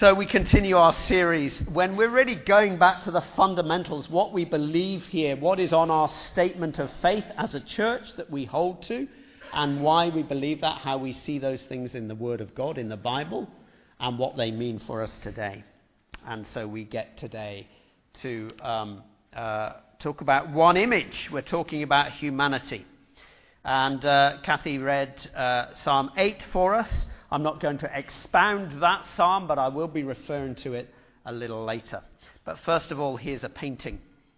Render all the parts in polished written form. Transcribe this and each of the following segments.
So we continue our series when we're really going back to the fundamentals, what we believe here, what is on our statement of faith as a church that we hold to, and why we believe that, how we see those things in the Word of God, in the Bible, and what they mean for us today. And so we get today to talk about one image. We're talking about humanity. And Kathy read Psalm 8 for us. I'm not going to expound that psalm, but I will be referring to it a little later. But first of all, here's a painting.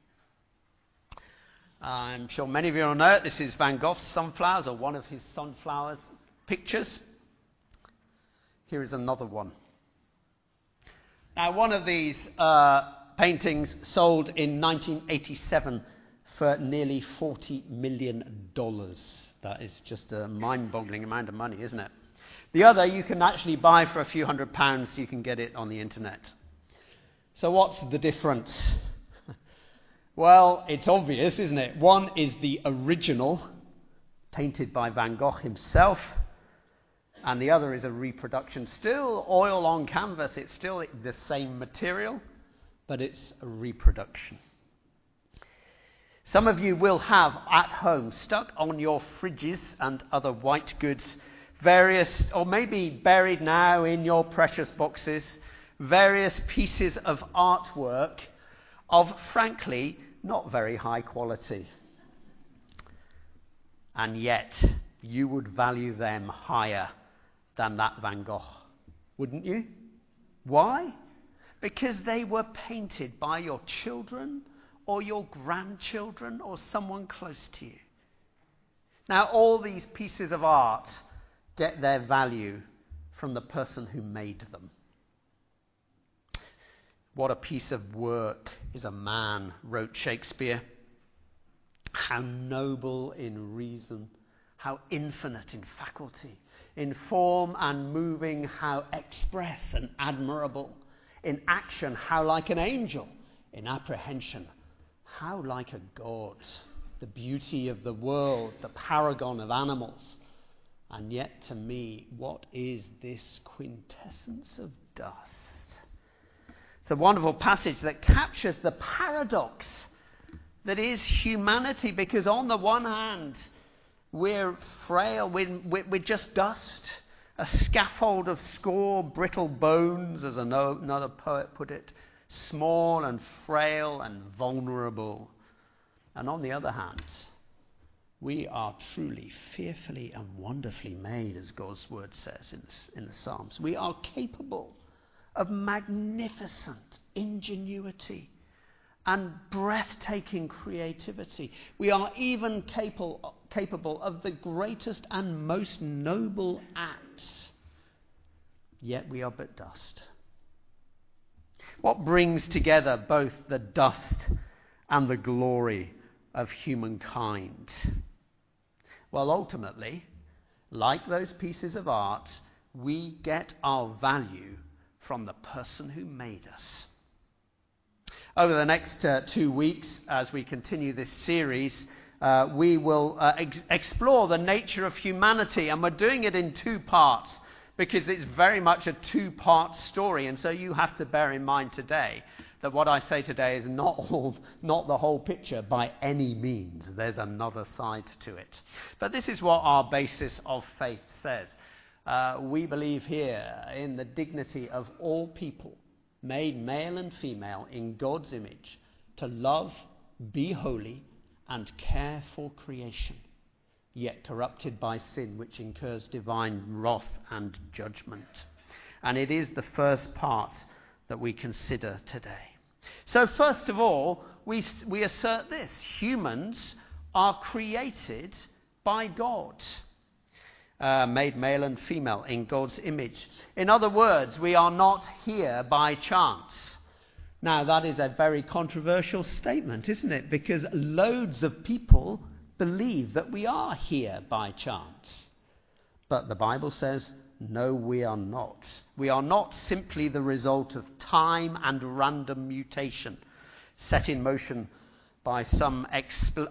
I'm sure many of you will know it. This is Van Gogh's Sunflowers, or one of his sunflowers pictures. Here is another one. Now, one of these paintings sold in 1987 for nearly $40 million. That is just a mind-boggling amount of money, isn't it? The other you can actually buy for a few £100s. You can get it on the internet. So what's the difference? Well, it's obvious, isn't it? One is the original, painted by Van Gogh himself, and the other is a reproduction. Still oil on canvas. It's still the same material, but it's a reproduction. Some of you will have at home, stuck on your fridges and other white goods, various, or maybe buried now in your precious boxes, various pieces of artwork of, frankly, not very high quality. And yet, you would value them higher than that Van Gogh, wouldn't you? Why? Because they were painted by your children or your grandchildren or someone close to you. Now, all these pieces of art get their value from the person who made them. What a piece of work is a man, wrote Shakespeare. How noble in reason, how infinite in faculty, in form and moving, how express and admirable, in action, how like an angel, in apprehension, how like a god, the beauty of the world, the paragon of animals. And yet, to me, what is this quintessence of dust? It's a wonderful passage that captures the paradox that is humanity, because on the one hand, we're frail, we're just dust, a scaffold of score brittle bones, as another poet put it, small and frail and vulnerable. And on the other hand, we are truly fearfully and wonderfully made, as God's word says in the Psalms. We are capable of magnificent ingenuity and breathtaking creativity. We are even capable of the greatest and most noble acts. Yet we are but dust. What brings together both the dust and the glory of humankind? Well, ultimately, like those pieces of art, we get our value from the person who made us. Over the next 2 weeks, as we continue this series, we will explore the nature of humanity, and we're doing it in 2 parts because it's very much a 2-part story, and so you have to bear in mind today that what I say today is not the whole picture by any means. There's another side to it. But this is what our basis of faith says. We believe here in the dignity of all people, made male and female in God's image, to love, be holy, and care for creation, yet corrupted by sin, which incurs divine wrath and judgment. And it is the first part that we consider today. So first of all, we assert this: humans are created by God, made male and female in God's image. In other words, we are not here by chance. Now, that is a very controversial statement, isn't it? Because loads of people believe that we are here by chance. But the Bible says, no, we are not. We are not simply the result of time and random mutation set in motion by some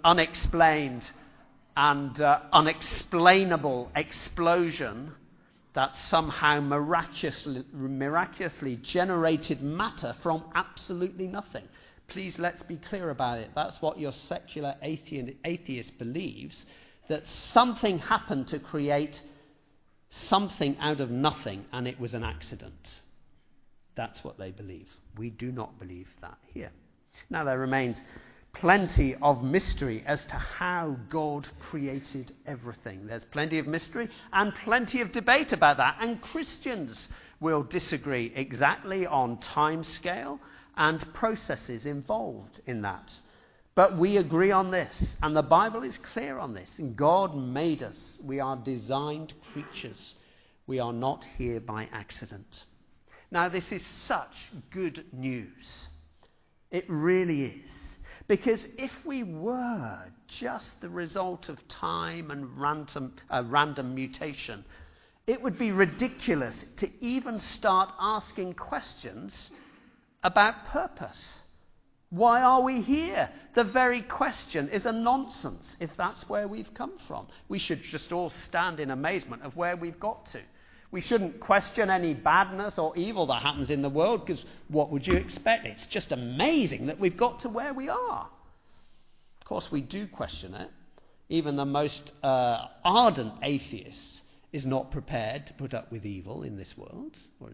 unexplained and unexplainable explosion that somehow miraculously generated matter from absolutely nothing. Please, let's be clear about it. That's what your secular atheist believes, that something happened to create something out of nothing and it was an accident. That's what they believe. We do not believe that here. Now, there remains plenty of mystery as to how God created everything. There's plenty of mystery and plenty of debate about that. And Christians will disagree exactly on time scale and processes involved in that. But we agree on this, and the Bible is clear on this. And God made us. We are designed creatures. We are not here by accident. Now, this is such good news. It really is. Because if we were just the result of time and random mutation, it would be ridiculous to even start asking questions about purpose. Why are we here? The very question is a nonsense if that's where we've come from. We should just all stand in amazement of where we've got to. We shouldn't question any badness or evil that happens in the world, because what would you expect? It's just amazing that we've got to where we are. Of course, we do question it. Even the most ardent atheist is not prepared to put up with evil in this world, or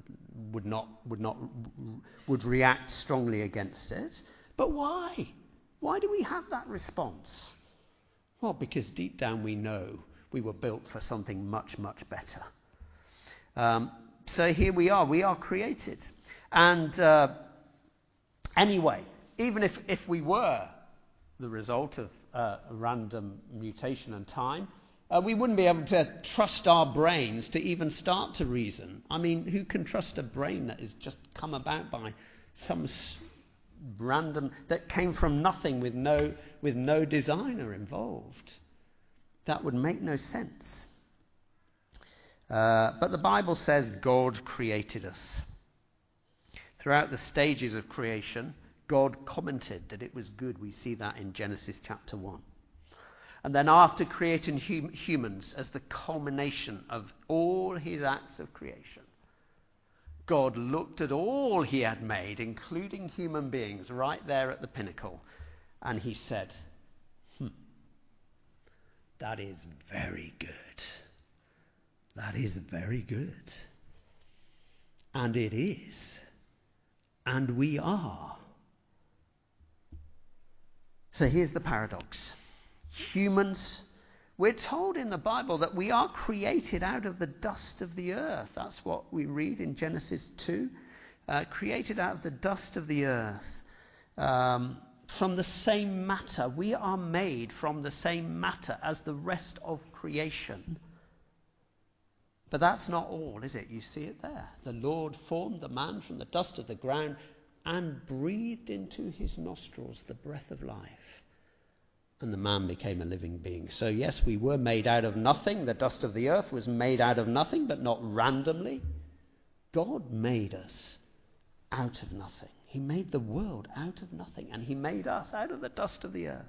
would react strongly against it. But why? Why do we have that response? Well, because deep down we know we were built for something much, much better. So here we are created. And anyway, even if we were the result of random mutation and time, we wouldn't be able to trust our brains to even start to reason. I mean, who can trust a brain that has just come about by some random, that came from nothing with no designer involved? That would make no sense. But the Bible says God created us. Throughout the stages of creation, God commented that it was good. We see that in Genesis chapter 1. And then after creating humans as the culmination of all his acts of creation, God looked at all he had made, including human beings, right there at the pinnacle, and he said, that is very good. That is very good. And it is. And we are. So here's the paradox. Humans, we're told in the Bible that we are created out of the dust of the earth. That's what we read in Genesis 2. Created out of the dust of the earth. From the same matter. We are made from the same matter as the rest of creation. But that's not all, is it? You see it there. The Lord formed the man from the dust of the ground and breathed into his nostrils the breath of life. And the man became a living being. So yes, we were made out of nothing. The dust of the earth was made out of nothing, but not randomly. God made us out of nothing. He made the world out of nothing. And he made us out of the dust of the earth.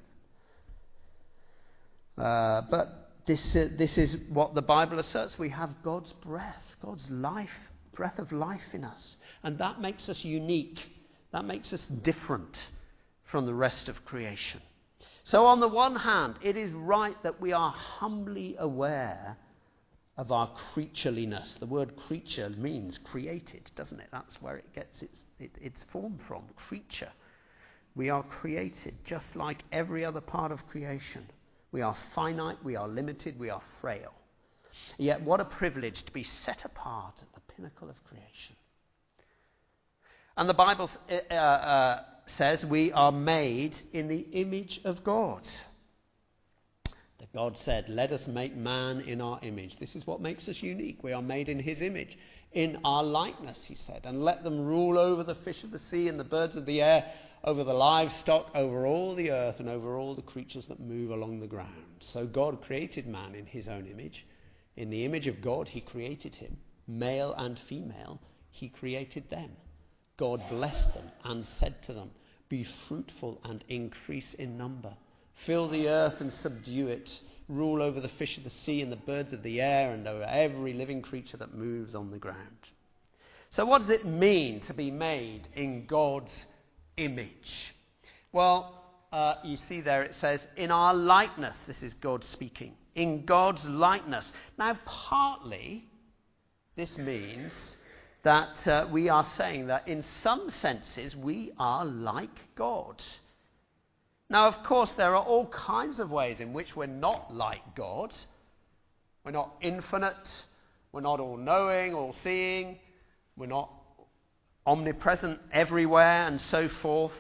But this is what the Bible asserts. We have God's breath, God's life, breath of life in us. And that makes us unique. That makes us different from the rest of creation. So on the one hand, it is right that we are humbly aware of our creatureliness. The word creature means created, doesn't it? That's where it gets its form from, creature. We are created just like every other part of creation. We are finite, we are limited, we are frail. Yet what a privilege to be set apart at the pinnacle of creation. And the Bible says we are made in the image of God. That God said, let us make man in our image. This is what makes us unique. We are made in his image. In our likeness, he said. And let them rule over the fish of the sea and the birds of the air, over the livestock, over all the earth, and over all the creatures that move along the ground. So God created man in his own image. In the image of God, he created him. Male and female, he created them. God blessed them and said to them, be fruitful and increase in number. Fill the earth and subdue it. rule over the fish of the sea and the birds of the air and over every living creature that moves on the ground. So what does it mean to be made in God's image? Well, you see there it says, in our likeness. This is God speaking. In God's likeness. Now, partly, this means that we are saying that in some senses we are like God. Now, of course, there are all kinds of ways in which we're not like God. We're not infinite. We're not all-knowing, all-seeing. We're not omnipresent everywhere and so forth.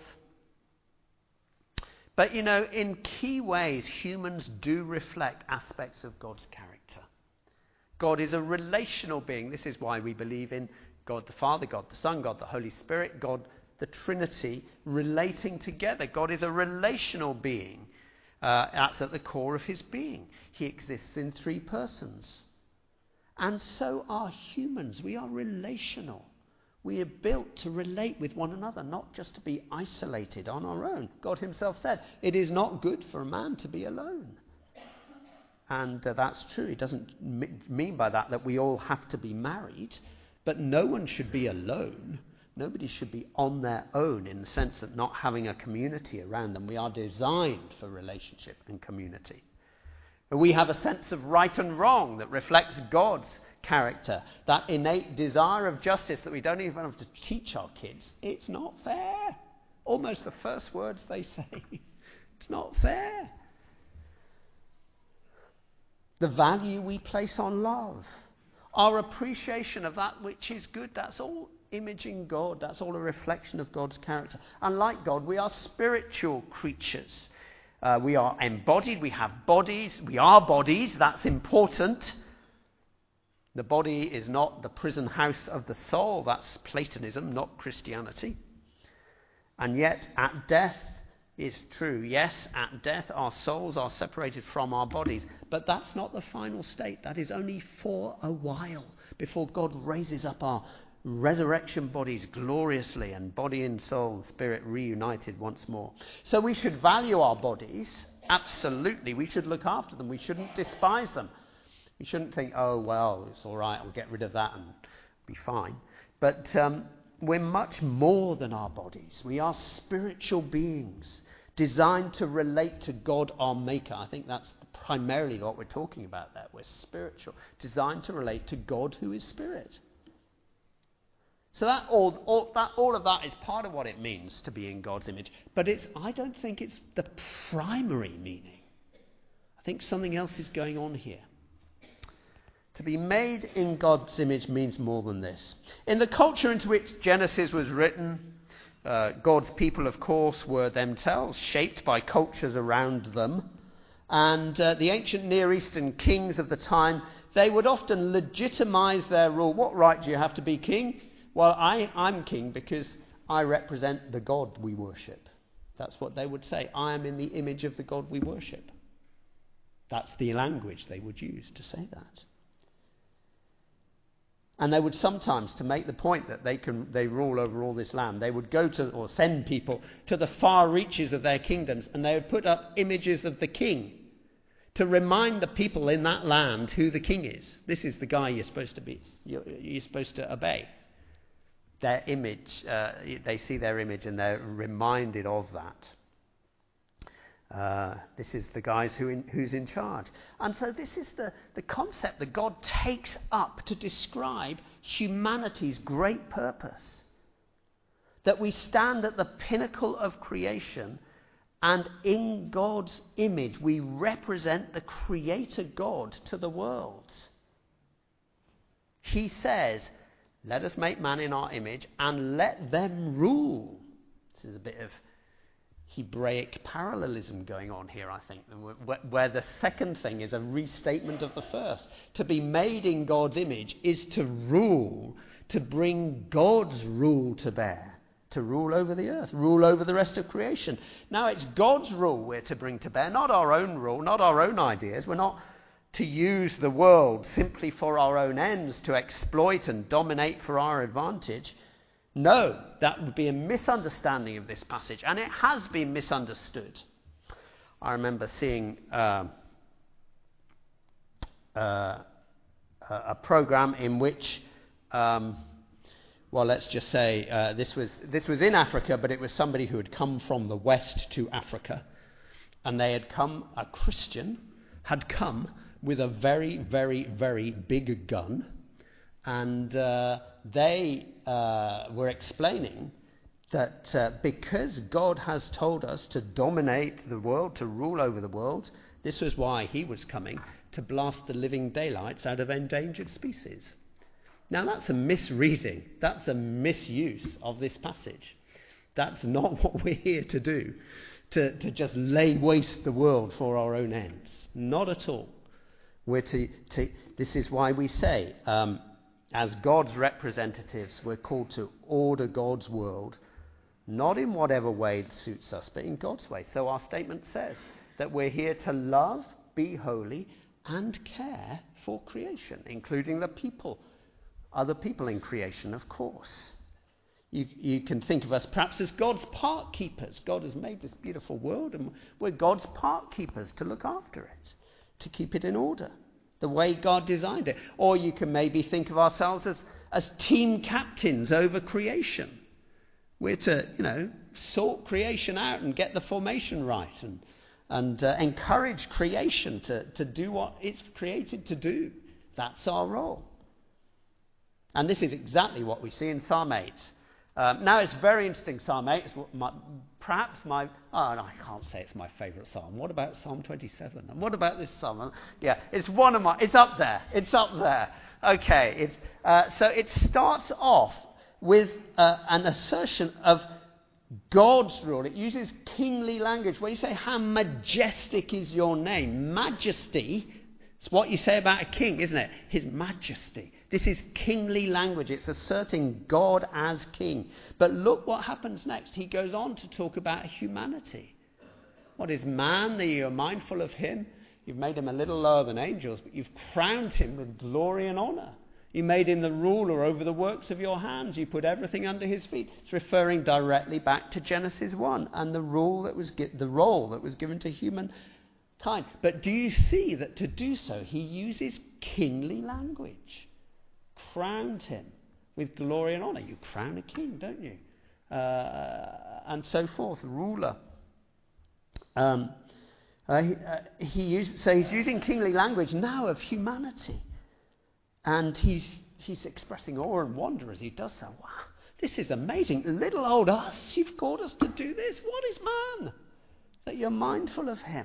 But, in key ways, humans do reflect aspects of God's character. God is a relational being. This is why we believe in God the Father, God the Son, God the Holy Spirit, God the Trinity relating together. God is a relational being. That's at the core of his being. He exists in three persons. And so are humans. We are relational. We are built to relate with one another, not just to be isolated on our own. God himself said, it is not good for a man to be alone. And that's true. It doesn't mean by that we all have to be married, but no one should be alone. Nobody should be on their own in the sense that not having a community around them. We are designed for relationship and community. We have a sense of right and wrong that reflects God's character, that innate desire of justice that we don't even have to teach our kids. It's not fair. Almost the first words they say. It's not fair. The value we place on love, our appreciation of that which is good, that's all imaging God. That's all a reflection of God's character. And like God, we are spiritual creatures. We are embodied. We have bodies. We are bodies. That's important. The body is not the prison house of the soul. That's Platonism, not Christianity. And yet, at death is true. Yes, at death our souls are separated from our bodies. But that's not the final state. That is only for a while before God raises up our resurrection bodies gloriously, and body and soul and spirit reunited once more. So we should value our bodies. Absolutely. We should look after them. We shouldn't despise them. We shouldn't think, oh, well, it's all right, I'll get rid of that and be fine. But we're much more than our bodies. We are spiritual beings designed to relate to God, our Maker. I think that's primarily what we're talking about there. We're spiritual, designed to relate to God who is spirit. So that all of that is part of what it means to be in God's image. But I don't think it's the primary meaning. I think something else is going on here. To be made in God's image means more than this. In the culture into which Genesis was written, God's people, of course, were themselves shaped by cultures around them. And the ancient Near Eastern kings of the time, they would often legitimize their rule. What right do you have to be king? Well, I'm king because I represent the God we worship. That's what they would say. I am in the image of the God we worship. That's the language they would use to say that. And they would sometimes, to make the point that they rule over all this land, they would go to, or send people to the far reaches of their kingdoms, and they would put up images of the king to remind the people in that land who the king is. This is the guy you're supposed to obey. Their image, they see their image and they're reminded of that. This is the guys who's in charge. And so this is the concept that God takes up to describe humanity's great purpose. That we stand at the pinnacle of creation, and in God's image we represent the Creator God to the world. He says, let us make man in our image and let them rule. This is a bit of Hebraic parallelism going on here, I think, where the second thing is a restatement of the first. To be made in God's image is to rule, to bring God's rule to bear, to rule over the earth, rule over the rest of creation. Now it's God's rule we're to bring to bear, not our own rule, not our own ideas. We're not to use the world simply for our own ends, to exploit and dominate for our advantage. No, that would be a misunderstanding of this passage, and it has been misunderstood. I remember seeing a program in which, let's just say this was in Africa, but it was somebody who had come from the West to Africa, and a Christian had come with a very, very, very big gun, and they were explaining that because God has told us to dominate the world, to rule over the world, this was why he was coming, to blast the living daylights out of endangered species. Now that's a misreading, that's a misuse of this passage. That's not what we're here to do, to just lay waste the world for our own ends. Not at all. This is why we say, as God's representatives, we're called to order God's world, not in whatever way suits us, but in God's way. So our statement says that we're here to love, be holy, and care for creation, including the people, other people in creation, of course. You can think of us perhaps as God's park keepers. God has made this beautiful world, and we're God's park keepers to look after it, to keep it in order, the way God designed it. Or you can maybe think of ourselves as team captains over creation. We're to, sort creation out and get the formation right and encourage creation to do what it's created to do. That's our role. And this is exactly what we see in Psalm 8. Now it's very interesting, Psalm 8. It's I can't say it's my favourite psalm. What about Psalm 27? And what about this psalm? Yeah, it's up there. It's up there. Okay, so it starts off with an assertion of God's rule. It uses kingly language. When you say, how majestic is your name? Majesty, it's what you say about a king, isn't it? His majesty. This is kingly language. It's asserting God as king. But look what happens next. He goes on to talk about humanity. What is man that you're mindful of him? You've made him a little lower than angels, but you've crowned him with glory and honour. You made him the ruler over the works of your hands. You put everything under his feet. It's referring directly back to Genesis 1 and the role that was given to humankind. But do you see that to do so, he uses kingly language? Crowned him with glory and honour. You crown a king, don't you? And so forth, ruler. He's using kingly language now of humanity. And he's expressing awe and wonder as he does so. Wow, this is amazing. Little old us, you've called us to do this. What is man? That you're mindful of him.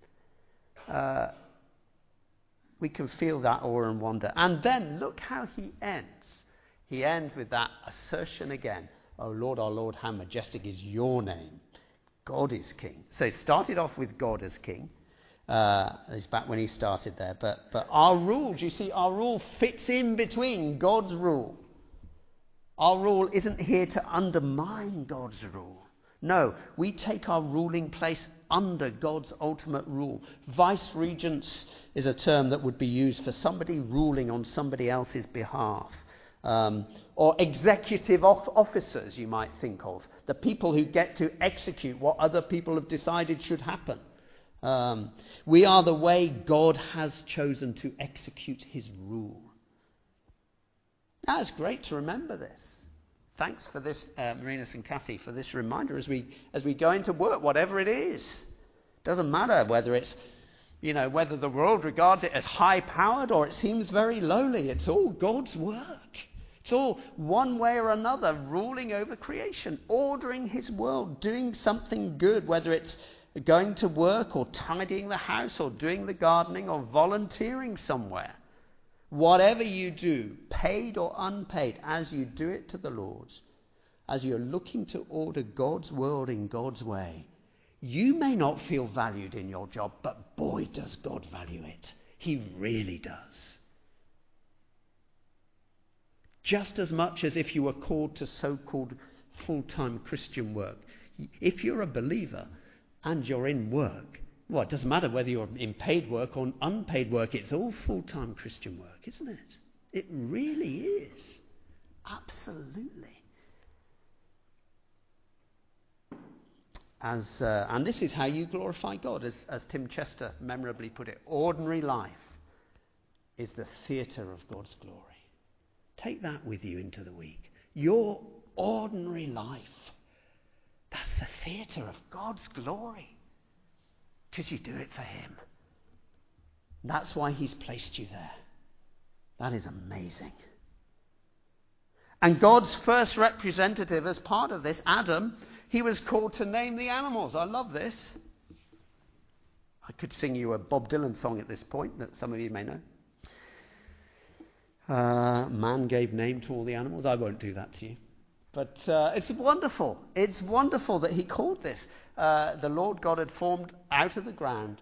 We can feel that awe and wonder. And then look how he ends. He ends with that assertion again. Oh Lord, our Lord, how majestic is your name. God is king. So it started off with God as king. It's back when he started there. But our rule, do you see, our rule fits in between God's rule. Our rule isn't here to undermine God's rule. No, we take our ruling place under God's ultimate rule. Vice-regents is a term that would be used for somebody ruling on somebody else's behalf. Or executive officers, you might think of. The people who get to execute what other people have decided should happen. We are the way God has chosen to execute his rule. Now, it's great to remember this. Thanks for this, Marinus and Kathy, for this reminder as we go into work, whatever it is. Doesn't matter whether it's, whether the world regards it as high-powered or it seems very lowly. It's all God's work. It's all one way or another ruling over creation, ordering his world, doing something good, whether it's going to work or tidying the house or doing the gardening or volunteering somewhere. Whatever you do, paid or unpaid, as you do it to the Lord, as you're looking to order God's world in God's way, you may not feel valued in your job, but boy, does God value it. He really does. Just as much as if you were called to so-called full-time Christian work. If you're a believer and you're in work, well, it doesn't matter whether you're in paid work or unpaid work. It's all full-time Christian work, isn't it? It really is. Absolutely. And this is how you glorify God, as Tim Chester memorably put it. Ordinary life. is the theatre of God's glory. Take that with you into the week. Your ordinary life, that's the theatre of God's glory. Because you do it for him. That's why he's placed you there. That is amazing. And God's first representative as part of this, Adam, he was called to name the animals. I love this. I could sing you a Bob Dylan song at this point that some of you may know. Man gave name to all the animals. I won't do that to you. But it's wonderful. It's wonderful that he called this. The Lord God had formed out of the ground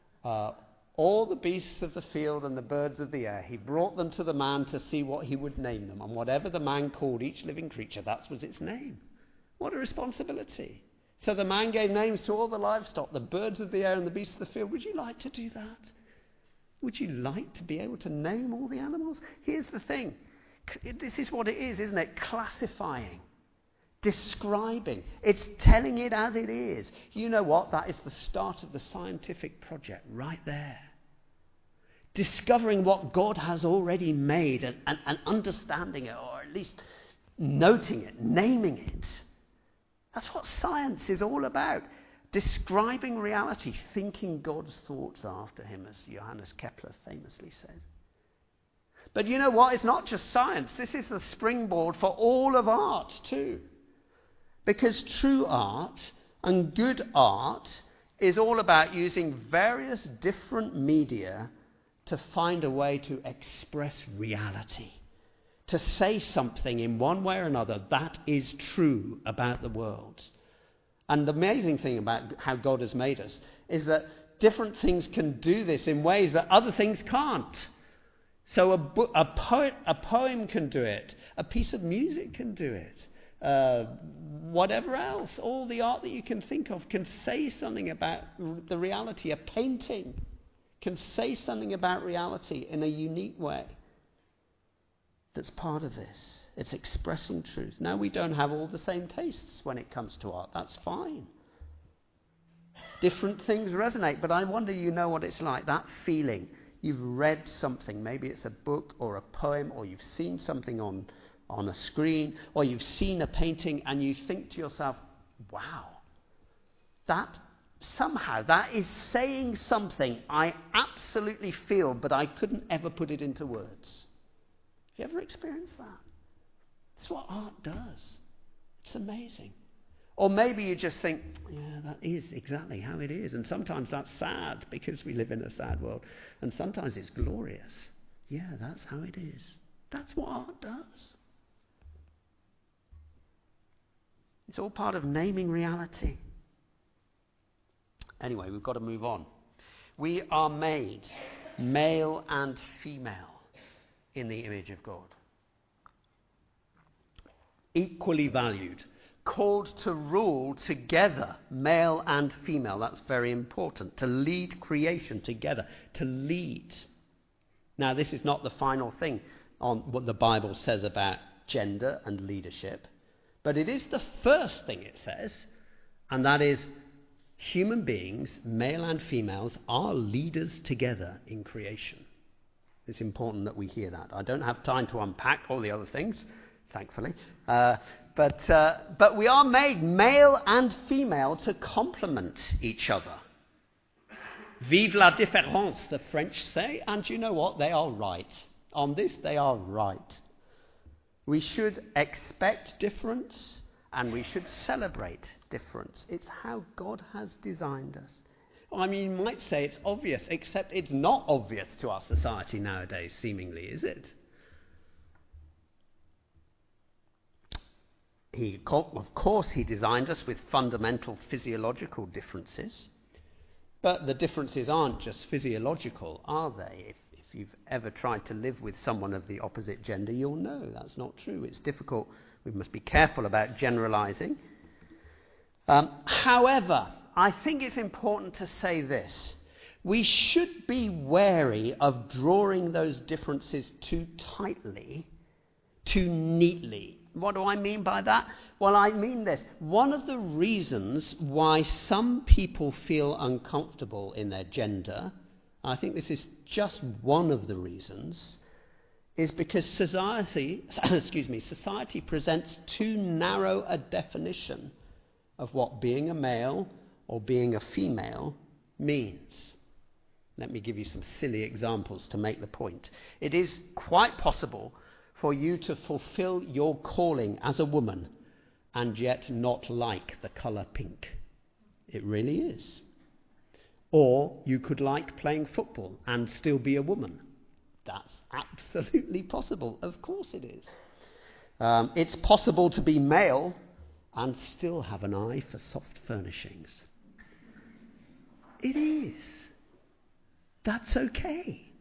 all the beasts of the field and the birds of the air. He brought them to the man to see what he would name them. And whatever the man called each living creature, that was its name. What a responsibility. So the man gave names to all the livestock, the birds of the air and the beasts of the field. Would you like to do that? Would you like to be able to name all the animals? Here's the thing. This is what it is, isn't it? Classifying. Describing. It's telling it as it is. You know what? That is the start of the scientific project right there. Discovering what God has already made and understanding it, or at least noting it, naming it. That's what science is all about. Describing reality, thinking God's thoughts after him, as Johannes Kepler famously said. But you know what? It's not just science. This is the springboard for all of art too. Because true art and good art is all about using various different media to find a way to express reality. To say something in one way or another that is true about the world. And the amazing thing about how God has made us is that different things can do this in ways that other things can't. So a poem can do it. A piece of music can do it. Whatever else, all the art that you can think of can say something about the reality. A painting can say something about reality in a unique way. That's part of this. It's expressing truth. Now, we don't have all the same tastes when it comes to art. That's fine. Different things resonate, but I wonder you know what it's like, that feeling. You've read something, maybe it's a book or a poem, or you've seen something on a screen, or you've seen a painting, and you think to yourself, wow, that is saying something I absolutely feel, but I couldn't ever put it into words. Have you ever experienced that? That's what art does. It's amazing. Or maybe you just think, yeah, that is exactly how it is. And sometimes that's sad because we live in a sad world. And sometimes it's glorious. Yeah, that's how it is. That's what art does. It's all part of naming reality. Anyway, we've got to move on. We are made male and female in the image of God. Equally valued. Called to rule together, male and female. That's very important. To lead creation together. To lead. Now, this is not the final thing on what the Bible says about gender and leadership. But it is the first thing it says. And that is, human beings, male and females, are leaders together in creation. It's important that we hear that. I don't have time to unpack all the other things, thankfully. But we are made male and female to complement each other. Vive la différence, the French say, and you know what? They are right. On this, they are right. We should expect difference, and we should celebrate difference. It's how God has designed us. I mean, you might say it's obvious, except it's not obvious to our society nowadays, seemingly, is it? Of course, he designed us with fundamental physiological differences. But the differences aren't just physiological, are they? If you've ever tried to live with someone of the opposite gender, you'll know that's not true. It's difficult. We must be careful about generalizing. However, I think it's important to say this. We should be wary of drawing those differences too tightly, too neatly. What do I mean by that? Well, I mean this. One of the reasons why some people feel uncomfortable in their gender I think this is just one of the reasons, is because society presents too narrow a definition of what being a male or being a female means. Let me give you some silly examples to make the point. It is quite possible for you to fulfill your calling as a woman and yet not like the colour pink. It really is. Or you could like playing football and still be a woman. That's absolutely possible. Of course it is. It's possible to be male and still have an eye for soft furnishings. It is. That's okay.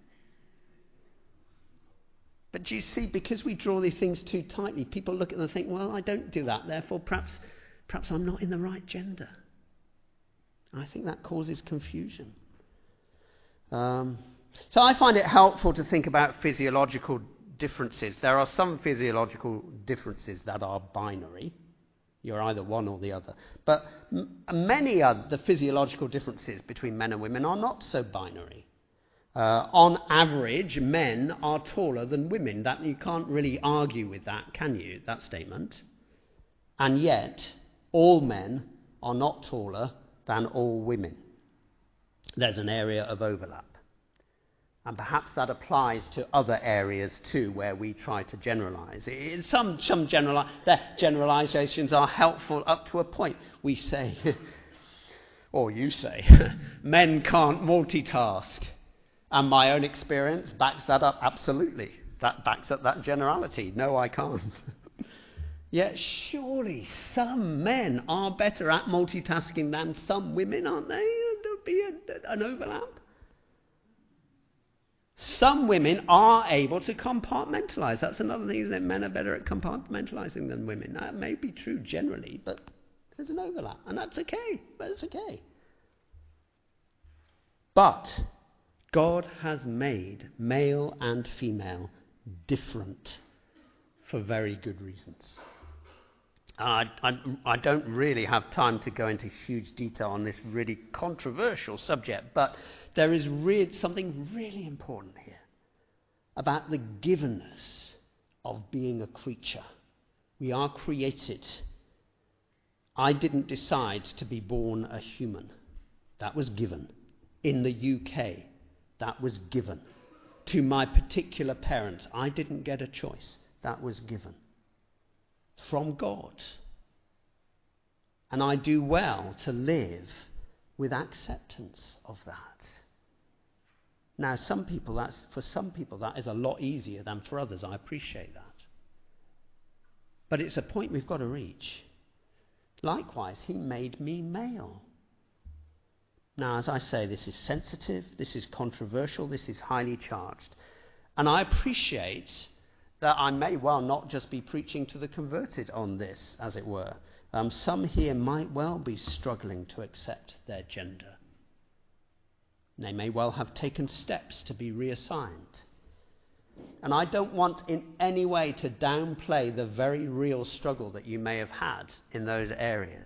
But do you see, because we draw these things too tightly, people look at them and think, well, I don't do that, therefore perhaps I'm not in the right gender. I think that causes confusion. So I find it helpful to think about physiological differences. There are some physiological differences that are binary. You're either one or the other. But many of the physiological differences between men and women are not so binary. On average, men are taller than women. That you can't really argue with that, can you, that statement? And yet, all men are not taller than all women. There's an area of overlap. And perhaps that applies to other areas too, where we try to generalize. Some generalizations are helpful up to a point. We say, or you say, men can't multitask. And my own experience backs that up absolutely. That backs up that generality. No, I can't. Yet surely some men are better at multitasking than some women, aren't they? There'll be an overlap. Some women are able to compartmentalize. That's another thing, isn't it? Men are better at compartmentalizing than women. That may be true generally, but there's an overlap. And that's okay. That's okay. But God has made male and female different for very good reasons. I don't really have time to go into huge detail on this really controversial subject, but there is something really important here about the givenness of being a creature. We are created. I didn't decide to be born a human. That was given. In the UK, that was given. To my particular parents, I didn't get a choice. That was given. From God. And I do well to live with acceptance of that. Now, for some people that is a lot easier than for others. I appreciate that. But it's a point we've got to reach. Likewise, he made me male. Now, as I say, this is sensitive, this is controversial, this is highly charged. And I appreciate that I may well not just be preaching to the converted on this, as it were. Some here might well be struggling to accept their gender. They may well have taken steps to be reassigned. And I don't want in any way to downplay the very real struggle that you may have had in those areas.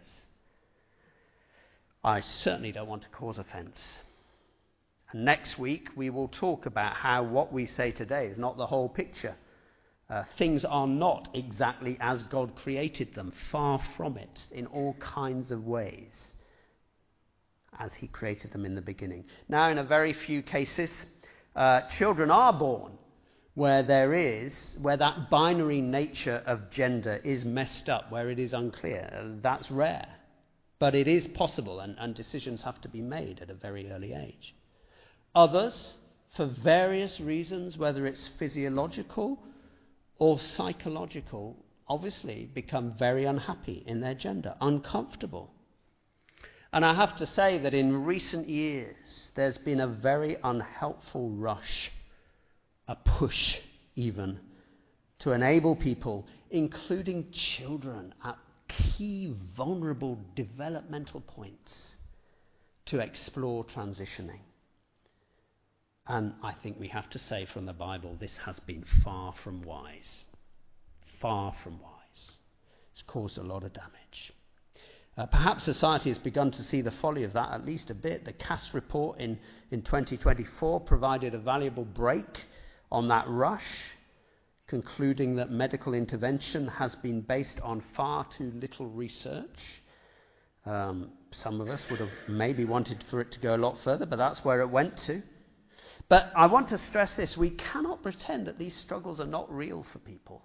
I certainly don't want to cause offence. And next week we will talk about how what we say today is not the whole picture. Things are not exactly as God created them, far from it, in all kinds of ways, as he created them in the beginning. Now, in a very few cases, children are born where that binary nature of gender is messed up, where it is unclear. That's rare. But it is possible, and decisions have to be made at a very early age. Others, for various reasons, whether it's physiological or psychological, obviously become very unhappy in their gender, uncomfortable. And I have to say that in recent years, there's been a very unhelpful rush, a push even, to enable people, including children, at key vulnerable developmental points, to explore transitioning. And I think we have to say from the Bible, this has been far from wise. Far from wise. It's caused a lot of damage. Perhaps society has begun to see the folly of that at least a bit. The Cass report in 2024 provided a valuable break on that rush, concluding that medical intervention has been based on far too little research. Some of us would have maybe wanted for it to go a lot further, but that's where it went to. But I want to stress this: we cannot pretend that these struggles are not real for people.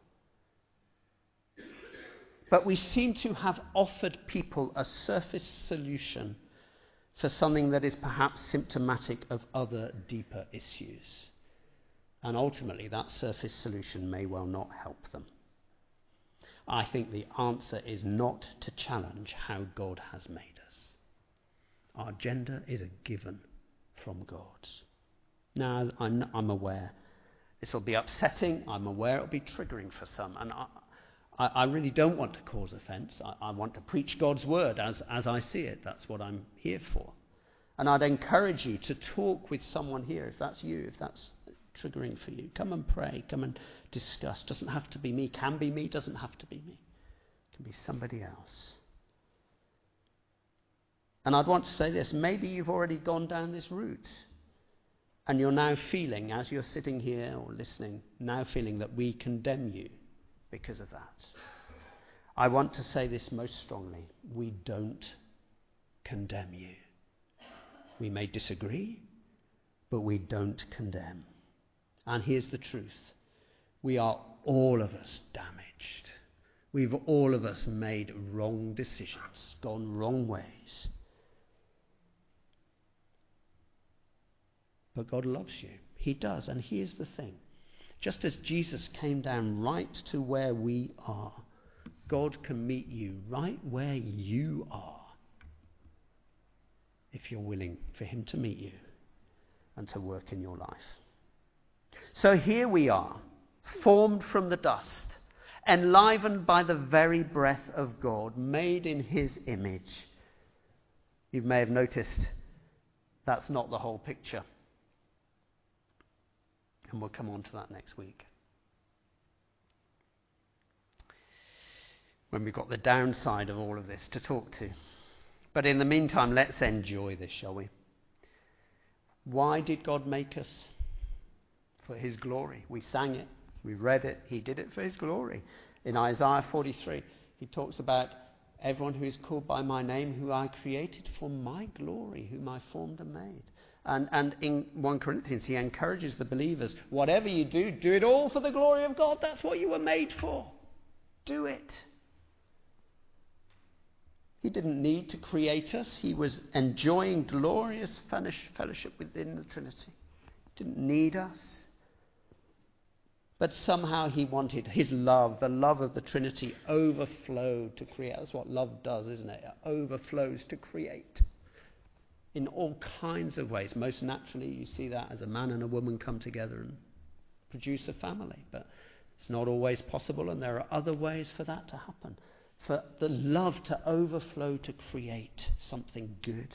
But we seem to have offered people a surface solution for something that is perhaps symptomatic of other deeper issues. And ultimately, that surface solution may well not help them. I think the answer is not to challenge how God has made us. Our gender is a given from God. Now, I'm aware this will be upsetting. I'm aware it will be triggering for some. And I really don't want to cause offence. I want to preach God's word as I see it. That's what I'm here for. And I'd encourage you to talk with someone here, if that's you, if that's triggering for you. Come and pray, come and discuss. Doesn't have to be me, can be me, doesn't have to be me. It can be somebody else. And I'd want to say this: maybe you've already gone down this route, and you're now feeling, as you're sitting here or listening, now feeling that we condemn you because of that. I want to say this most strongly: we don't condemn you. We may disagree, but we don't condemn. And here's the truth: we are all of us damaged. We've all of us made wrong decisions, gone wrong ways. But God loves you. He does. And here's the thing: just as Jesus came down right to where we are, God can meet you right where you are, if you're willing for him to meet you and to work in your life. So here we are, formed from the dust, enlivened by the very breath of God, made in his image. You may have noticed that's not the whole picture. And we'll come on to that next week, when we've got the downside of all of this to talk to. But in the meantime, let's enjoy this, shall we? Why did God make us? For his glory. We sang it, we read it, he did it for his glory. In Isaiah 43, he talks about everyone who is called by my name, who I created for my glory, whom I formed and made. And in 1 Corinthians, he encourages the believers, whatever you do, do it all for the glory of God. That's what you were made for. Do it. He didn't need to create us. He was enjoying glorious fellowship within the Trinity. He didn't need us. But somehow he wanted his love, the love of the Trinity, overflowed to create. That's what love does, isn't it? It overflows to create in all kinds of ways. Most naturally, you see that as a man and a woman come together and produce a family. But it's not always possible, and there are other ways for that to happen. For the love to overflow to create something good.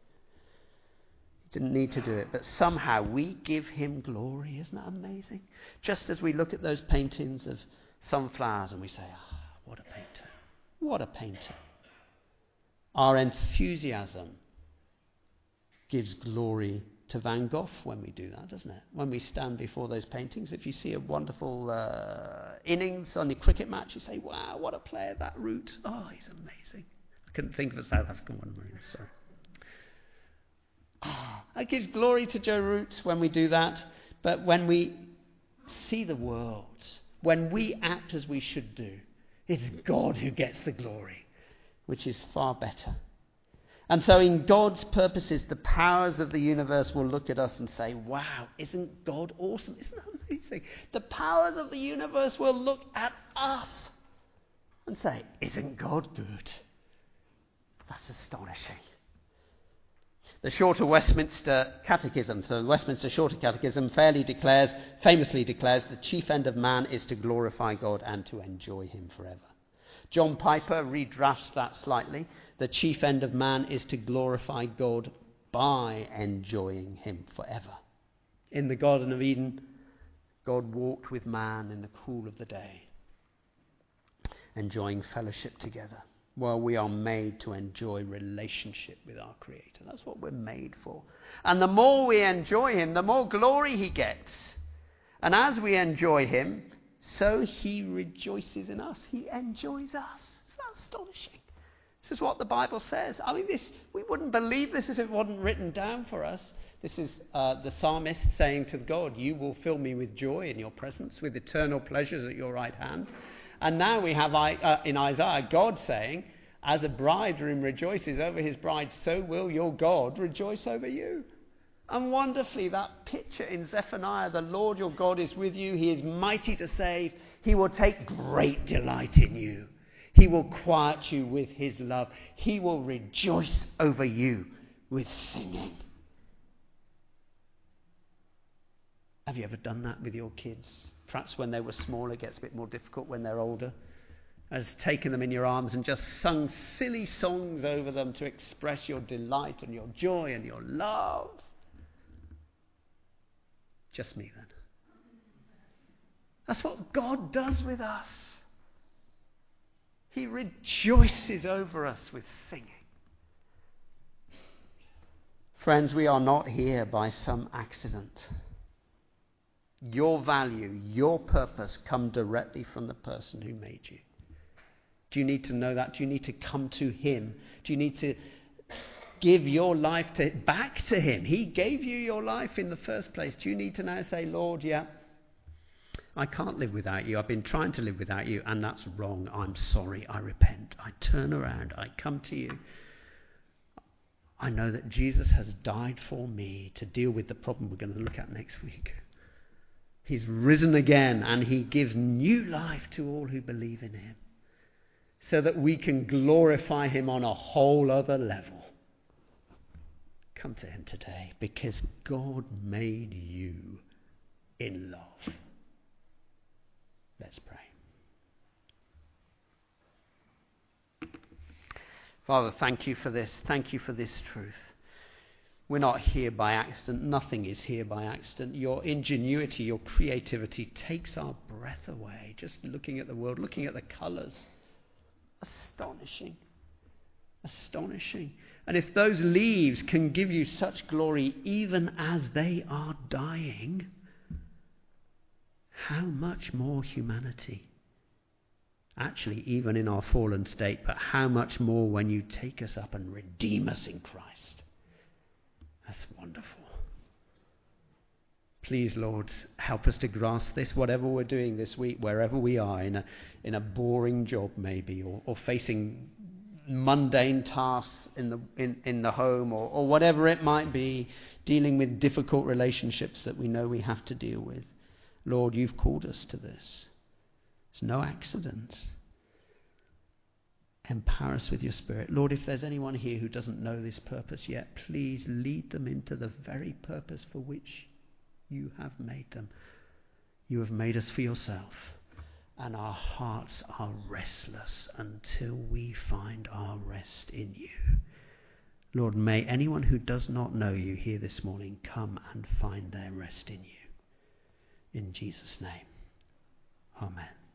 He didn't need to do it, but somehow we give him glory. Isn't that amazing? Just as we look at those paintings of sunflowers and we say, what a painter. What a painter. Our enthusiasm gives glory to Van Gogh when we do that, doesn't it? When we stand before those paintings, if you see a wonderful innings on the cricket match, you say, wow, what a player, that Root. Oh, he's amazing. I couldn't think of a South African one, really, sorry. It gives glory to Joe Root when we do that. But when we see the world, when we act as we should do, it's God who gets the glory, which is far better. And so in God's purposes, the powers of the universe will look at us and say, wow, isn't God awesome? Isn't that amazing? The powers of the universe will look at us and say, isn't God good? That's astonishing. The Shorter Westminster Catechism, so the Westminster Shorter Catechism famously declares the chief end of man is to glorify God and to enjoy him forever. John Piper redrafts that slightly. The chief end of man is to glorify God by enjoying him forever. In the Garden of Eden, God walked with man in the cool of the day, enjoying fellowship together. Well, we are made to enjoy relationship with our Creator. That's what we're made for. And the more we enjoy him, the more glory he gets. And as we enjoy him, so he rejoices in us. He enjoys us. Isn't that astonishing? This is what the Bible says. I mean, we wouldn't believe this if it wasn't written down for us. This is the psalmist saying to God, you will fill me with joy in your presence, with eternal pleasures at your right hand. And now we have in Isaiah, God saying, as a bridegroom rejoices over his bride, so will your God rejoice over you. And wonderfully, that picture in Zephaniah, the Lord your God is with you. He is mighty to save. He will take great delight in you. He will quiet you with his love. He will rejoice over you with singing. Have you ever done that with your kids? Perhaps when they were smaller, it gets a bit more difficult when they're older. Has taken them in your arms and just sung silly songs over them to express your delight and your joy and your love. Just me then. That's what God does with us. He rejoices over us with singing. Friends, we are not here by some accident. Your value, your purpose come directly from the person who made you. Do you need to know that? Do you need to come to him? Do you need to give your life back to him? He gave you your life in the first place. Do you need to now say, Lord, yeah, I can't live without you. I've been trying to live without you, and that's wrong. I'm sorry. I repent. I turn around. I come to you. I know that Jesus has died for me to deal with the problem we're going to look at next week. He's risen again, and he gives new life to all who believe in him, so that we can glorify him on a whole other level. Come to him today, because God made you in love. Let's pray. Father, thank you for this. Thank you for this truth. We're not here by accident. Nothing is here by accident. Your ingenuity, your creativity takes our breath away. Just looking at the world, looking at the colours. Astonishing. Astonishing. And if those leaves can give you such glory even as they are dying, how much more humanity? Actually, even in our fallen state, but how much more when you take us up and redeem us in Christ? That's wonderful. Please, Lord, help us to grasp this, whatever we're doing this week, wherever we are, in a boring job maybe, or facing mundane tasks in the home, or whatever it might be, dealing with difficult relationships that we know we have to deal with. Lord, you've called us to this. It's no accident. Empower us with your Spirit. Lord, if there's anyone here who doesn't know this purpose yet, please lead them into the very purpose for which you have made them. You have made us for yourself, and our hearts are restless until we find our rest in you. Lord, may anyone who does not know you here this morning come and find their rest in you. In Jesus' name, amen.